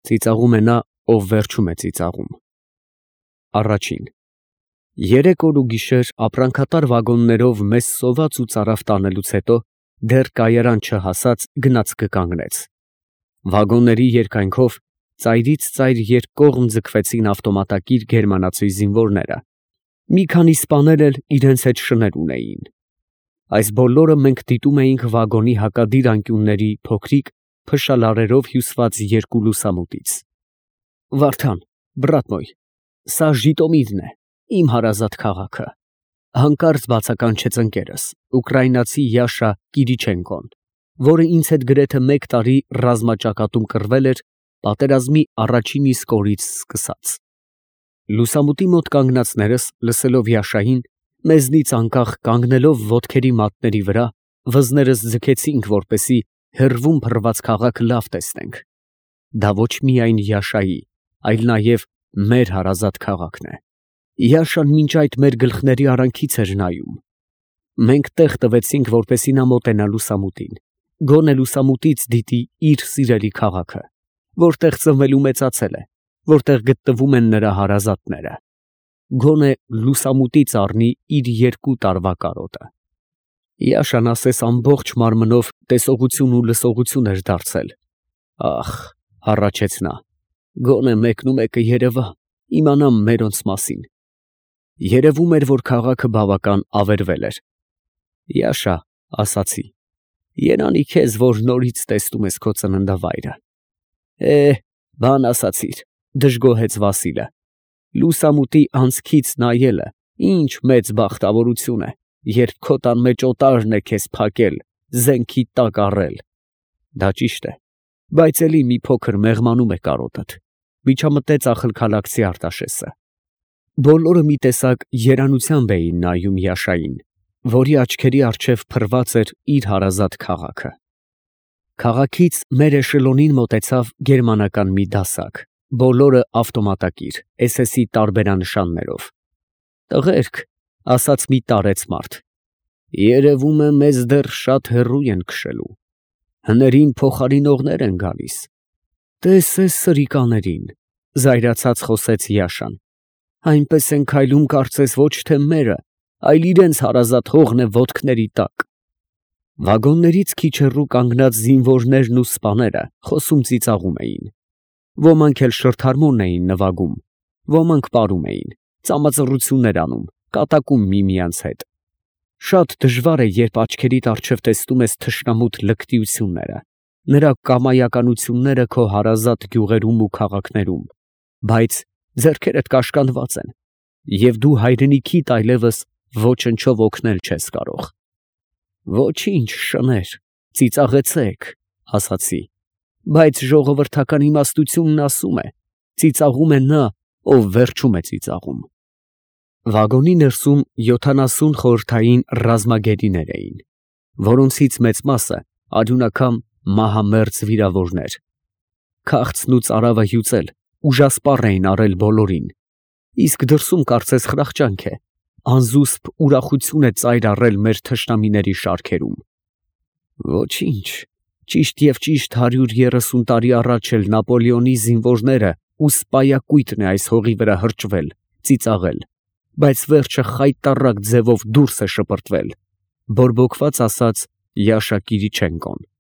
Ծիծաղում է նա, ով վերջում է ծիծաղում։ Առաջին։ 3 օր ու գիշեր ապրանքատար վագոններով մեզ սոված ու ծարավ տանելուց հետո դեռ կայարան չհասած գնաց կկանգնեց։ Վագոնների երկայնքով ծայրից ծայր երկկողմ ձգվեցին ավտոմատակիր գերմանացի զինվորները։ Մի քանի սպաներ էլ իրենց հետ շներ ունեին։ Այս բոլորը մենք դիտում էինք վագոնի հակադիր անկյունների փոքրիկ փշալարերով հյուսված երկու լուսամուտից։ Վարդան, բրատ մոյ, սա Ժիտոմիրն է, իմ հարազատ քաղաքը, հանկարծ բացականչեց ընկերս, ուկրաինացի Յաշա Կիրիչենկոն, որը ինձ հետ գրեթե 1 տարի ռազմաճակատում կռվել էր պատերազմի առաջին իսկ օրից սկսած։ Լուսամուտի մոտ կանգնածներս, լսելով Յաշային, մեզնից անկախ կանգնելով ոտքերի մատների վրա, վզներս ձգեցինք, որպեսզի հեռվում փռված քաղաքը լավ տեսնենք։ Դա ոչ միայն Յաշայի, այլ նաև մեր հարազատ քաղաքն է։ Յաշան մինչ այդ մեր գլխների արանքից էր նայում։ Մենք տեղ տվեցինք, որպեսզի նա մոտենա լուսամուտին, գոնե լուսամուտից դիտի իր սիրելի քաղաքը, որտեղ ծնվել ու մեծացել է, որտեղ գտնվում են նրա հարազատները, գոնե լուսամուտից առնի իր 2 տարվա կարոտը։ Յաշան ասես ամբողջ մարմնով տեսողություն ու լսողություն էր դարձել։ Ախ, հառաչեց նա, գոնե մեկն ու մեկը երևա, իմանամ մերոնց մասին։ Երևում էր, որ քաղաքը բավական ավերվել էր։ Յաշա, ասացի, երանի քեզ, որ նորից տեսնում ես քո ծննդավայրը։ Բան ասացիր, դժգոհեց Վասիլը։ Լուսամուտի անցքից նայելը ինչ մեծ բախտավորություն է, երբ քո տան մեջ օտարն է քեզ փակել, զենքի տակ առել։ Դա ճիշտ է, բայց էլի մի փոքր մեղմանում է կարոտդ, միջամտեց ախալքալաքցի Արտաշեսը։ Բոլորը մի տեսակ երանությամբ էին նայում Յաշային, որի աչքերի առջև փռված էր իր հարազատ քաղաքը։ Քաղաքից մեր էշելոնին մոտեցավ գերմանական մի դասակ, բոլորը ավտոմատակիր, SS-ի տարբերանշաններով։ Տղերք, ասաց մի տարեց մարդ, երևում է մեզ դեռ շատ հեռու են քշելու, հներին փոխարինողներ են գալիս։ Տես սրիկաներին, զայրացած խոսեց Յաշան, այնպես են քայլում, կարծես ոչ թե մերը, այլ իրենց հարազատ հողն է ոտքների տակ։ Վագոններից քիչ հեռու կանգնած զինվորներն ու սպաները խոսում ծիծաղում էին։ Ոմանք էլ շրթարմոն էին նվագում, ոմանք պարում էին, ծամածռություններ անում, կատակում միմյանց հետ։ Շատ դժվար է, երբ աչքերիդ առջև տեսնում ես թշնամուտ լկտիությունները, նրա կամայականությունները քո հարազատ գյուղերում ու քաղաքներում, բայց ձեռքերդ կաշկանդված են, և դու հայրենիքիդ այլևս ոչնչով օգնել չես կարող։ Ոչինչ, շներ, ծիծաղեցեք, ասացի, բայց ժողովրդական իմաստությունն ասում է, ծիծաղում է նա, ով վերջում է ծիծաղում։ Վագոնի ներսում 70 խորհրդային ռազմագերիներ էին, որոնցից մեծ մասը արյունակամ մահամերձ վիրավորներ։ Քաղցն ու ծարավը հյուծել, ուժասպառ էին արել բոլորին, իսկ դրսում կարծես խրախճանք է, անզուսպ ուրախություն է ծայր առել մեր թշնամիների շարքերում։ Ոչինչ, ճիշտ և ճիշտ 130 տարի առաջ էլ Նապոլեոնի զինվորները ու սպայակույտն է այս հողի վրա հրճվել, ծիծաղել, բայց վերջը խայտառակ ձևով դուրս է շպրտվել, բորբոքված ասաց Յաշա Կիրիչենկոն։